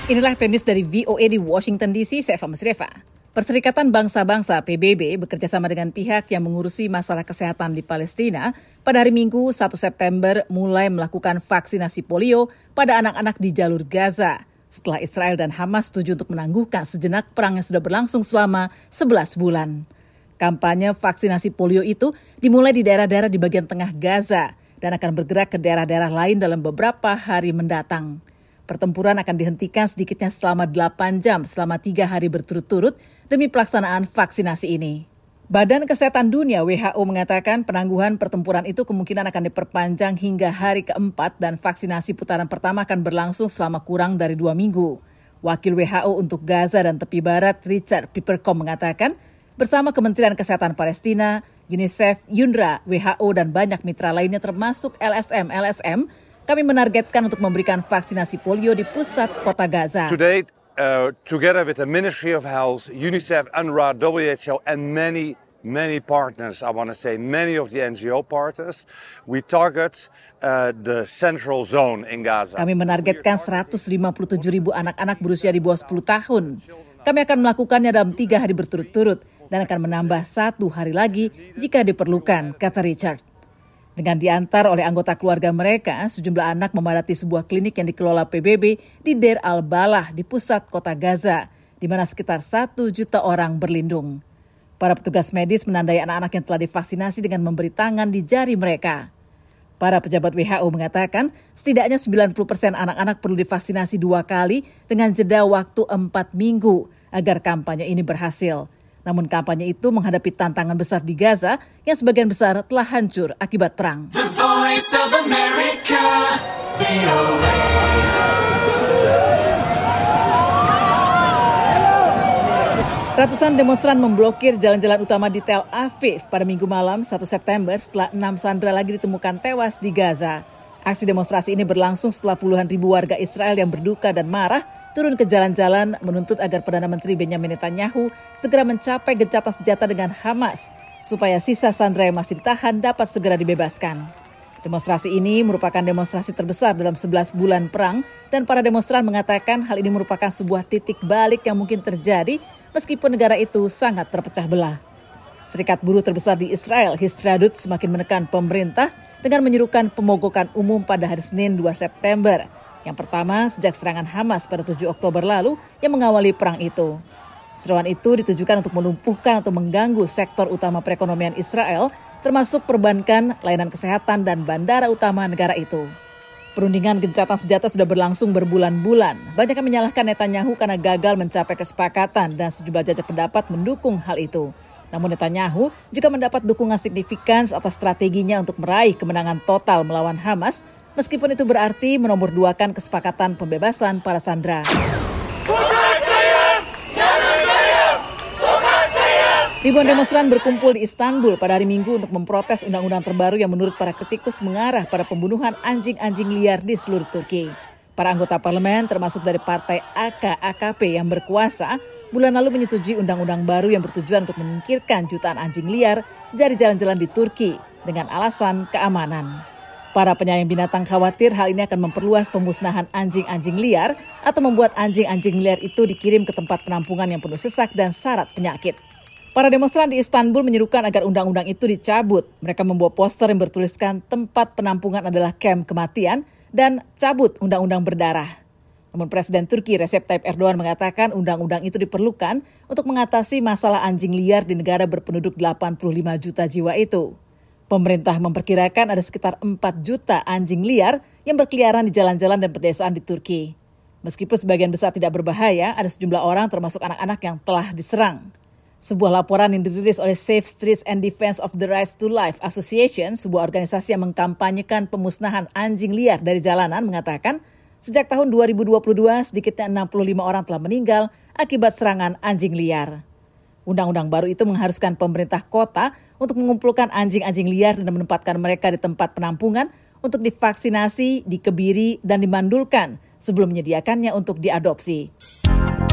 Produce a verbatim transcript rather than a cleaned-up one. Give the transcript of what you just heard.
Inilah tenis dari V O A di Washington D C, saya Fama Sreva. Perserikatan Bangsa-Bangsa P B B bekerjasama dengan pihak yang mengurusi masalah kesehatan di Palestina pada hari Minggu satu September mulai melakukan vaksinasi polio pada anak-anak di jalur Gaza setelah Israel dan Hamas setuju untuk menangguhkan sejenak perang yang sudah berlangsung selama sebelas bulan. Kampanye vaksinasi polio itu dimulai di daerah-daerah di bagian tengah Gaza dan akan bergerak ke daerah-daerah lain dalam beberapa hari mendatang. Pertempuran akan dihentikan sedikitnya selama delapan jam selama tiga hari berturut-turut demi pelaksanaan vaksinasi ini. Badan Kesehatan Dunia W H O mengatakan penangguhan pertempuran itu kemungkinan akan diperpanjang hingga hari keempat dan vaksinasi putaran pertama akan berlangsung selama kurang dari dua minggu. Wakil W H O untuk Gaza dan Tepi Barat Richard Pippercom mengatakan bersama Kementerian Kesehatan Palestina, UNICEF, UNRWA, W H O dan banyak mitra lainnya termasuk L S M L S M, kami menargetkan untuk memberikan vaksinasi polio di pusat kota Gaza. Today, uh, together with the Ministry of Health, UNICEF, UNRWA, W H O, and many, many partners, I want to say many of the N G O partners, we target uh, the central zone in Gaza. Kami menargetkan seratus lima puluh tujuh ribu anak-anak berusia di bawah sepuluh tahun. Kami akan melakukannya dalam tiga hari berturut-turut dan akan menambah satu hari lagi jika diperlukan, kata Richard. Dengan diantar oleh anggota keluarga mereka, sejumlah anak memadati sebuah klinik yang dikelola P B B di Deir al-Balah di pusat kota Gaza, di mana sekitar satu juta orang berlindung. Para petugas medis menandai anak-anak yang telah divaksinasi dengan memberi tangan di jari mereka. Para pejabat W H O mengatakan setidaknya sembilan puluh persen anak-anak perlu divaksinasi dua kali dengan jeda waktu empat minggu agar kampanye ini berhasil. Namun kampanye itu menghadapi tantangan besar di Gaza yang sebagian besar telah hancur akibat perang. The Voice of America, V O A. Ratusan demonstran memblokir jalan-jalan utama di Tel Aviv pada Minggu malam satu September setelah enam sandera lagi ditemukan tewas di Gaza. Aksi demonstrasi ini berlangsung setelah puluhan ribu warga Israel yang berduka dan marah turun ke jalan-jalan menuntut agar Perdana Menteri Benjamin Netanyahu segera mencapai gencatan senjata dengan Hamas supaya sisa sandera yang masih ditahan dapat segera dibebaskan. Demonstrasi ini merupakan demonstrasi terbesar dalam sebelas bulan perang dan para demonstran mengatakan hal ini merupakan sebuah titik balik yang mungkin terjadi meskipun negara itu sangat terpecah belah. Serikat buruh terbesar di Israel, Histadrut, semakin menekan pemerintah dengan menyerukan pemogokan umum pada hari Senin dua September. Yang pertama sejak serangan Hamas pada tujuh Oktober lalu yang mengawali perang itu. Seruan itu ditujukan untuk melumpuhkan atau mengganggu sektor utama perekonomian Israel, termasuk perbankan, layanan kesehatan, dan bandara utama negara itu. Perundingan gencatan senjata sudah berlangsung berbulan-bulan. Banyak yang menyalahkan Netanyahu karena gagal mencapai kesepakatan dan sejumlah jajak pendapat mendukung hal itu. Namun Netanyahu juga mendapat dukungan signifikan atas strateginya untuk meraih kemenangan total melawan Hamas, meskipun itu berarti menomorduakan kesepakatan pembebasan para sandera. Ribuan demonstran berkumpul di Istanbul pada hari Minggu untuk memprotes undang-undang terbaru yang menurut para kritikus mengarah pada pembunuhan anjing-anjing liar di seluruh Turki. Para anggota parlemen termasuk dari partai A K A K P yang berkuasa bulan lalu menyetujui undang-undang baru yang bertujuan untuk menyingkirkan jutaan anjing liar dari jalan-jalan di Turki dengan alasan keamanan. Para penyayang binatang khawatir hal ini akan memperluas pemusnahan anjing-anjing liar atau membuat anjing-anjing liar itu dikirim ke tempat penampungan yang penuh sesak dan syarat penyakit. Para demonstran di Istanbul menyerukan agar undang-undang itu dicabut. Mereka membawa poster yang bertuliskan tempat penampungan adalah kamp kematian dan cabut undang-undang berdarah. Namun Presiden Turki Recep Tayyip Erdogan mengatakan undang-undang itu diperlukan untuk mengatasi masalah anjing liar di negara berpenduduk delapan puluh lima juta jiwa itu. Pemerintah memperkirakan ada sekitar empat juta anjing liar yang berkeliaran di jalan-jalan dan pedesaan di Turki. Meskipun sebagian besar tidak berbahaya, ada sejumlah orang termasuk anak-anak yang telah diserang. Sebuah laporan yang dirilis oleh Safe Streets and Defense of the Right to Life Association, sebuah organisasi yang mengkampanyekan pemusnahan anjing liar dari jalanan, mengatakan sejak tahun dua ribu dua puluh dua sedikitnya enam puluh lima orang telah meninggal akibat serangan anjing liar. Undang-undang baru itu mengharuskan pemerintah kota untuk mengumpulkan anjing-anjing liar dan menempatkan mereka di tempat penampungan untuk divaksinasi, dikebiri, dan dimandulkan sebelum menyediakannya untuk diadopsi.